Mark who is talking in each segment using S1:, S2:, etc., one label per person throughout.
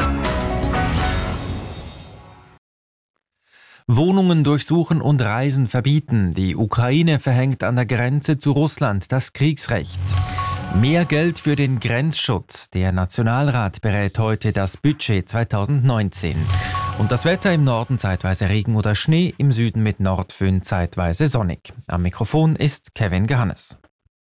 S1: Wohnungen durchsuchen und Reisen verbieten. Die Ukraine verhängt an der Grenze zu Russland das Kriegsrecht. Mehr Geld für den Grenzschutz. Der Nationalrat berät heute das Budget 2019. Und das Wetter: im Norden zeitweise Regen oder Schnee, im Süden mit Nordföhn zeitweise sonnig. Am Mikrofon ist Kevin Gehannes.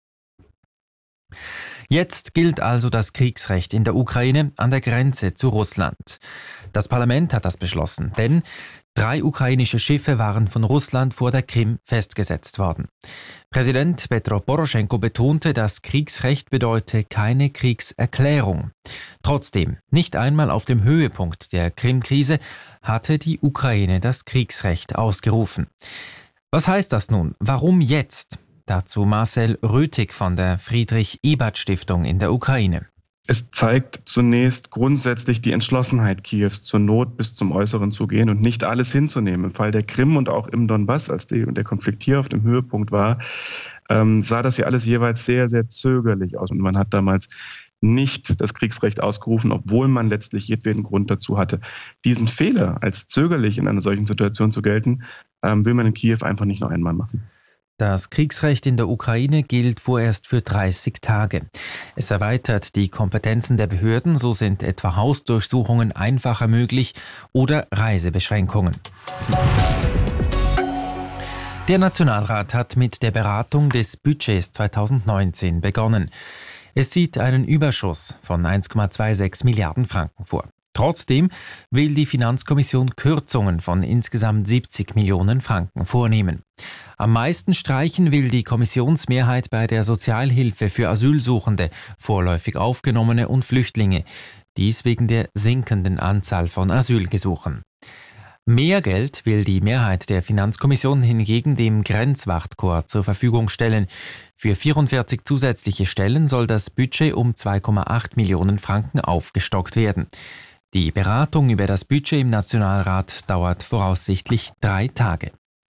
S1: Jetzt gilt also das Kriegsrecht in der Ukraine an der Grenze zu Russland. Das Parlament hat das beschlossen, denn 3 ukrainische Schiffe waren von Russland vor der Krim festgesetzt worden. Präsident Petro Poroschenko betonte, das Kriegsrecht bedeute keine Kriegserklärung. Trotzdem, nicht einmal auf dem Höhepunkt der Krim-Krise hatte die Ukraine das Kriegsrecht ausgerufen. Was heißt das nun? Warum jetzt? Dazu Marcel Rötig von der Friedrich-Ebert-Stiftung in der Ukraine.
S2: Es zeigt zunächst grundsätzlich die Entschlossenheit Kiews, zur Not bis zum Äußeren zu gehen und nicht alles hinzunehmen. Im Fall der Krim und auch im Donbass, als der Konflikt hier auf dem Höhepunkt war, sah das ja alles jeweils sehr, sehr zögerlich aus. Und man hat damals nicht das Kriegsrecht ausgerufen, obwohl man letztlich jedweden Grund dazu hatte. Diesen Fehler, als zögerlich in einer solchen Situation zu gelten, will man in Kiew einfach nicht noch einmal machen.
S1: Das Kriegsrecht in der Ukraine gilt vorerst für 30 Tage. Es erweitert die Kompetenzen der Behörden, so sind etwa Hausdurchsuchungen einfacher möglich oder Reisebeschränkungen. Der Nationalrat hat mit der Beratung des Budgets 2019 begonnen. Es sieht einen Überschuss von 1,26 Milliarden Franken vor. Trotzdem will die Finanzkommission Kürzungen von insgesamt 70 Millionen Franken vornehmen. Am meisten streichen will die Kommissionsmehrheit bei der Sozialhilfe für Asylsuchende, vorläufig Aufgenommene und Flüchtlinge. Dies wegen der sinkenden Anzahl von Asylgesuchen. Mehr Geld will die Mehrheit der Finanzkommission hingegen dem Grenzwachtkorps zur Verfügung stellen. Für 44 zusätzliche Stellen soll das Budget um 2,8 Millionen Franken aufgestockt werden. Die Beratung über das Budget im Nationalrat dauert voraussichtlich 3 Tage.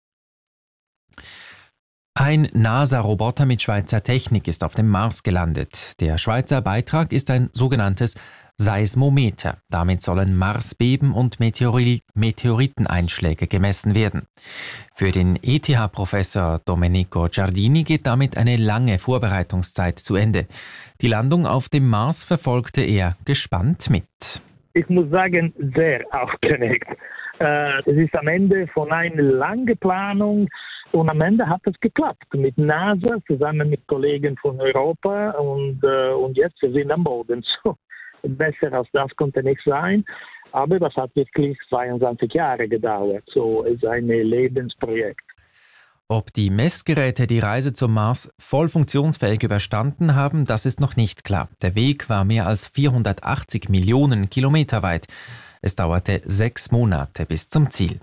S1: Ein NASA-Roboter mit Schweizer Technik ist auf dem Mars gelandet. Der Schweizer Beitrag ist ein sogenanntes Seismometer. Damit sollen Marsbeben und Meteoriteneinschläge gemessen werden. Für den ETH-Professor Domenico Giardini geht damit eine lange Vorbereitungszeit zu Ende. Die Landung auf dem Mars verfolgte er gespannt mit.
S3: Ich muss sagen, sehr aufgeregt. Es ist am Ende von einer langen Planung und am Ende hat es geklappt. Mit NASA, zusammen mit Kollegen von Europa und jetzt wir sind am Boden. So, besser als das konnte nicht sein. Aber das hat wirklich 22 Jahre gedauert. So ist ein Lebensprojekt.
S1: Ob die Messgeräte die Reise zum Mars voll funktionsfähig überstanden haben, das ist noch nicht klar. Der Weg war mehr als 480 Millionen Kilometer weit. Es dauerte 6 Monate bis zum Ziel.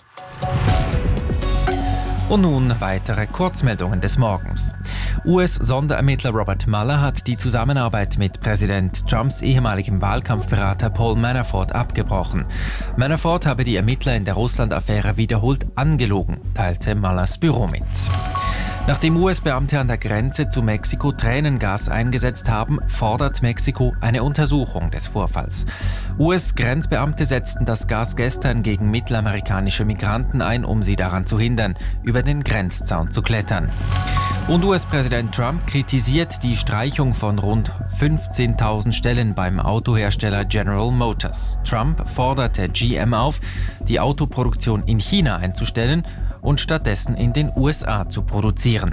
S1: Und nun weitere Kurzmeldungen des Morgens. US-Sonderermittler Robert Mueller hat die Zusammenarbeit mit Präsident Trumps ehemaligem Wahlkampfberater Paul Manafort abgebrochen. Manafort habe die Ermittler in der Russland-Affäre wiederholt angelogen, teilte Muellers Büro mit. Nachdem US-Beamte an der Grenze zu Mexiko Tränengas eingesetzt haben, fordert Mexiko eine Untersuchung des Vorfalls. US-Grenzbeamte setzten das Gas gestern gegen mittelamerikanische Migranten ein, um sie daran zu hindern, über den Grenzzaun zu klettern. Und US-Präsident Trump kritisiert die Streichung von rund 15.000 Stellen beim Autohersteller General Motors. Trump forderte GM auf, die Autoproduktion in China einzustellen und stattdessen in den USA zu produzieren.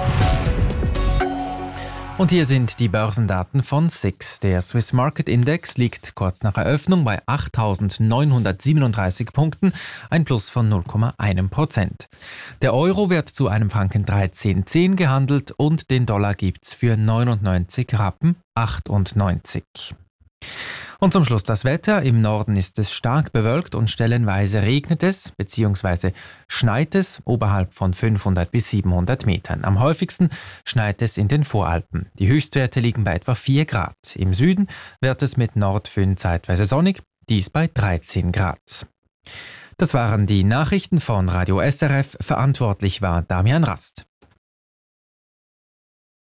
S1: Und hier sind die Börsendaten von SIX. Der Swiss Market Index liegt kurz nach Eröffnung bei 8.937 Punkten, ein Plus von 0,1%. Der Euro wird zu einem Franken 13,10 gehandelt und den Dollar gibt's für 99 Rappen 98. Und zum Schluss das Wetter. Im Norden ist es stark bewölkt und stellenweise regnet es bzw. schneit es oberhalb von 500 bis 700 Metern. Am häufigsten schneit es in den Voralpen. Die Höchstwerte liegen bei etwa 4 Grad. Im Süden wird es mit Nordföhn zeitweise sonnig, dies bei 13 Grad. Das waren die Nachrichten von Radio SRF. Verantwortlich war Damian Rast.